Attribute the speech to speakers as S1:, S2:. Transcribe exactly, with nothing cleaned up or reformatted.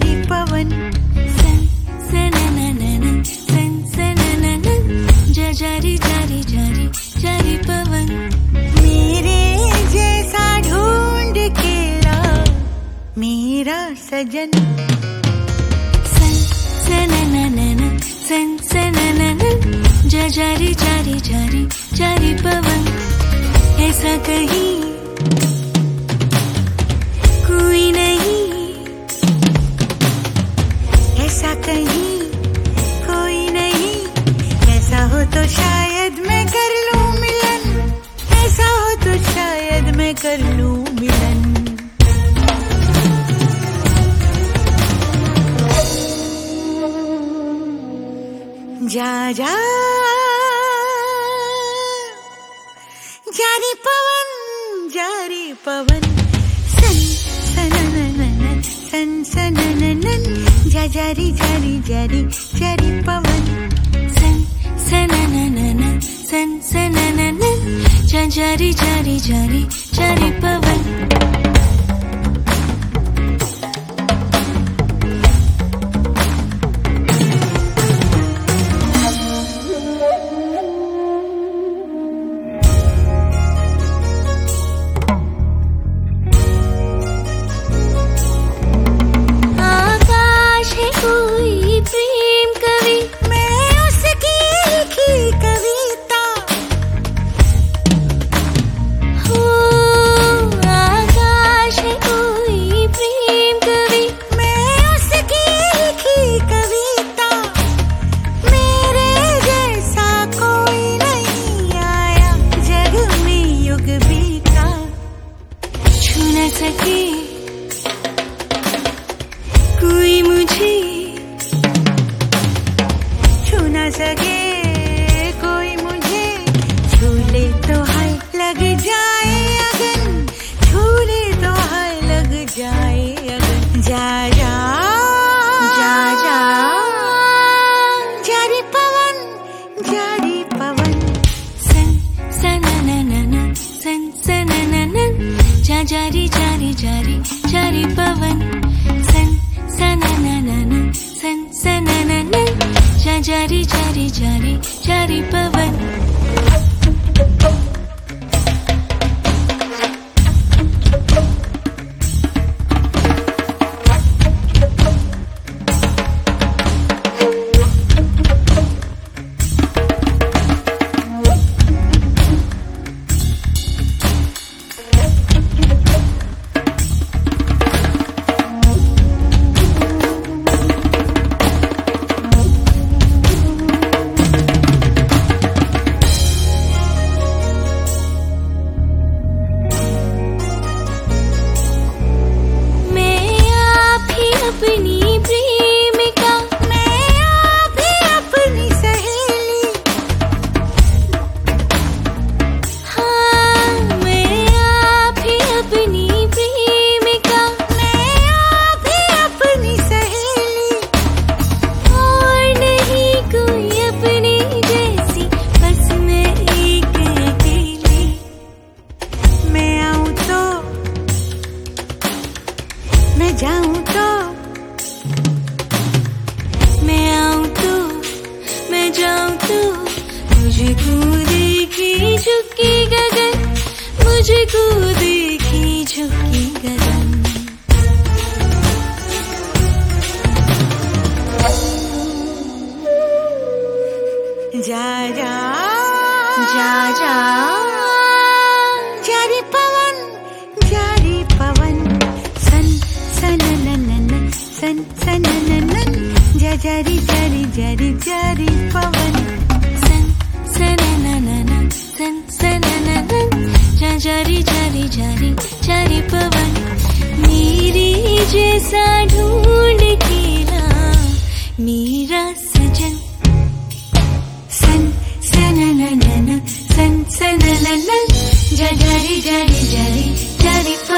S1: जारी पवन सन सनननन सन सनननन जा जारी जारी जारी जारी पवन मेरे जैसा ढूंढ के ला मेरा सजन सन सनननन सन सनननन जा जारी जारी जारी जारी पवन ऐसा कहीं कोई नहीं, ऐसा कहीं कोई नहीं, ऐसा हो तो शायद मैं कर लूं मिलन, ऐसा हो तो शायद मैं कर लूं मिलन। जा जा जारी पवन जारी पवन सन सनननन सन सनननन जा जारी जारी जारी जारी पवन सन सनननन सन सनननन जा जारी जारी जारी जारी पवन सके कोई मुझे छू न सके कोई मुझे छू ले तो हाय लग जाए अगन छू ले तो हाय लग जाए अगन जा जा जा जा जारी पवन जारी पवन सन सनननन सन सनननन जा जारी जारी जारी जारी पवन सन सनननन सन सनननन जा जारी जारी जारी जारी पवन अपनी प्रेमिका मैं आप ही अपनी सहेली हाँ मैं आप ही अपनी प्रेमिका मैं आप ही अपनी सहेली और नहीं कोई अपनी जैसी बस मैं एक अकेली मैं आऊं तो मैं जाऊं तो मैं आऊं तो मैं जाऊं तो मुझको देखी झुकी गगन मुझको देखी झुकी गगन जा जा जा जा जारी पवन जारी पवन सन सनननन सन सनननन जा जारी जारी जारी जारी पवन सन सनननन सन सनननन जा जारी जारी जारी जारी पवन मेरे जैसा ढूंढ के ला मेरा सजन सन सनननन सन सनननन जा जारी जारी जारी जारी